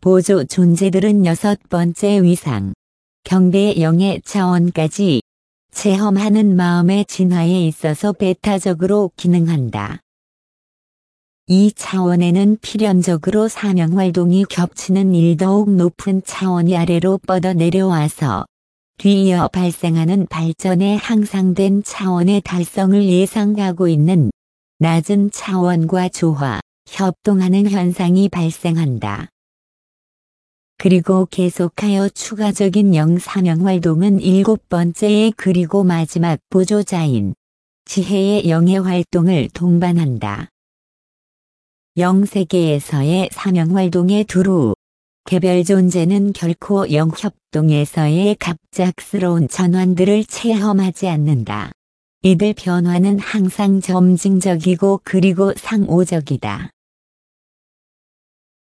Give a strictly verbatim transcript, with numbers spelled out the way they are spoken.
보조 존재들은 여섯 번째 위상, 경배의 영의 차원까지 체험하는 마음의 진화에 있어서 배타적으로 기능한다. 이 차원에는 필연적으로 사명활동이 겹치는 일 더욱 높은 차원이 아래로 뻗어 내려와서 뒤이어 발생하는 발전의 향상된 차원의 달성을 예상하고 있는 낮은 차원과 조화, 협동하는 현상이 발생한다. 그리고 계속하여 추가적인 영사명활동은 일곱 번째의 그리고 마지막 보조자인 지혜의 영의 활동을 동반한다. 영세계에서의 사명활동의 두루, 개별 존재는 결코 영협동에서의 갑작스러운 전환들을 체험하지 않는다. 이들 변화는 항상 점진적이고 그리고 상호적이다.